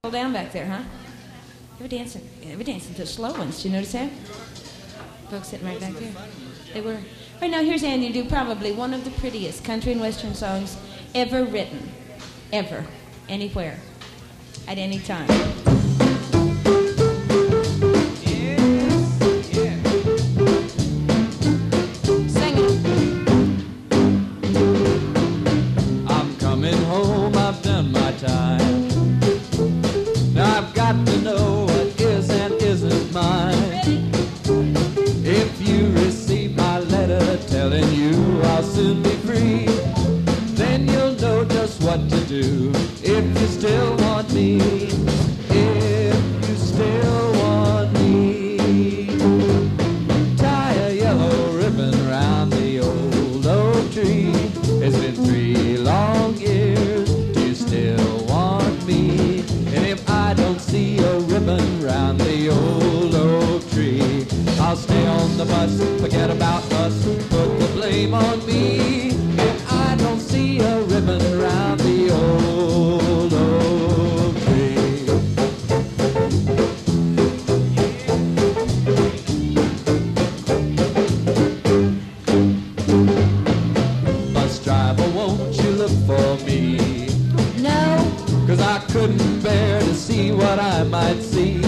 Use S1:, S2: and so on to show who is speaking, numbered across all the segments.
S1: Down back there, huh? They were dancing to slow ones. Did you notice that? Folks sitting right back there. They were. Right now, here's Andy to do probably one of the prettiest country and western songs ever written. Ever. Anywhere. At any time.
S2: If you still want me, if you still want me, tie a yellow ribbon around the old oak tree. It's been 3 long years, do you still want me? And if I don't see a ribbon around the old oak tree, I'll stay on the bus, forget about us, put the blame on me. If I don't see a ribbon around the old oak tree. Bus driver, won't you look for me?
S1: No.
S2: 'Cause I couldn't bear to see what I might see.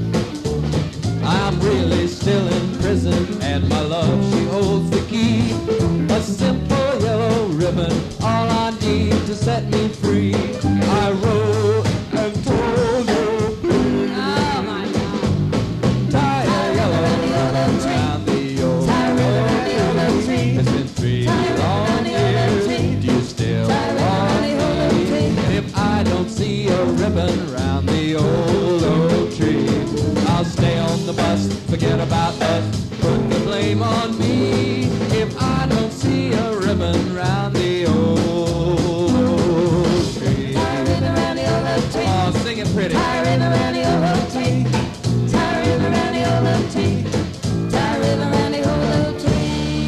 S2: I'm really still in prison, and my love, she holds the key. A simple yellow ribbon, all I need to set me free. I wrote and told you, please.
S1: Oh my God.
S2: Tie a yellow ribbon around the old oak tree. It's been 3 long years, do you still want me? And if I don't see a ribbon around the old oak tree, I'll stay on the bus, forget about us, put the blame on me. If I don't see a ribbon round the old oak tree.
S1: Tie a ribbon around the old oak tree.
S2: Oh, sing it pretty.
S1: Tie a ribbon around the old oak tree. Tie a ribbon around the old oak tree. Tie a ribbon around the old oak tree.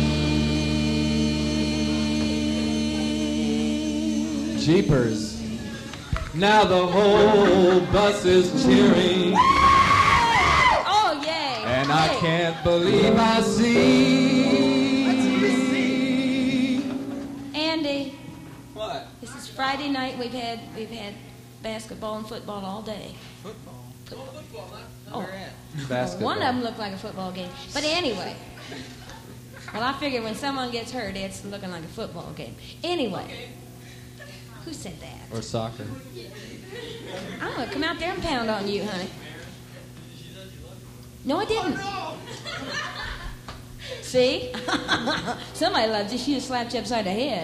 S2: Jeepers. Now the whole bus is cheering.
S1: Oh, yay.
S2: And I can't believe I see.
S1: Andy.
S2: What?
S1: This is Friday night. We've had basketball and football all day.
S3: Football.
S1: Oh,
S2: Basketball.
S1: one of them looked like a football game. But anyway. Well, I figure when someone gets hurt, it's looking like a football game. Anyway. Who said that?
S2: Or soccer.
S1: I'm going to come out there and pound on you, honey. No, I didn't. See? Somebody loves you. She just slapped you upside the head.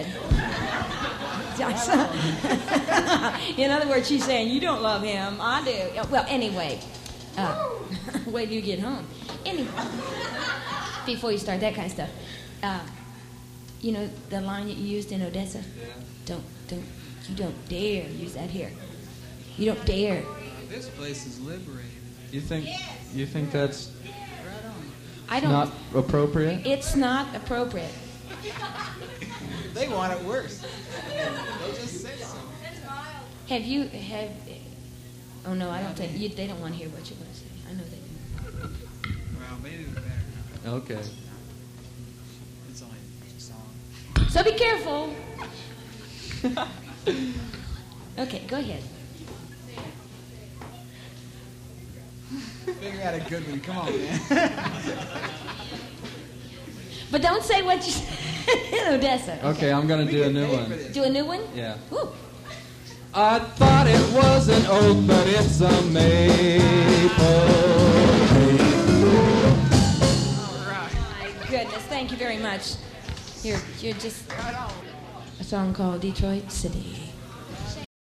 S1: In other words, she's saying, you don't love him. I do. Well, anyway. Wait till you get home. Anyway. Before you start that kind of stuff. You know the line that you used in Odessa? Yeah. You don't dare use that here. You don't dare.
S3: This place is liberated.
S2: You think that's
S3: Right on.
S1: I don't.
S2: not appropriate?
S1: It's not appropriate.
S3: They want it worse. They just say so.
S1: Oh no, I don't think they don't want to hear what you're going to say. I know they do.
S3: Well, maybe we better not.
S2: Okay.
S3: It's only a song.
S1: So be careful. Okay, go ahead.
S3: Figure out a good one. Come on, man.
S1: But don't say what you said in Odessa.
S2: Okay, I'm going to do a new one.
S1: Do a new one?
S2: Yeah.
S1: Ooh.
S2: I thought it was an oak, but it's a maple.
S3: All right.
S1: My goodness, thank you very much. You're just a song called Detroit City.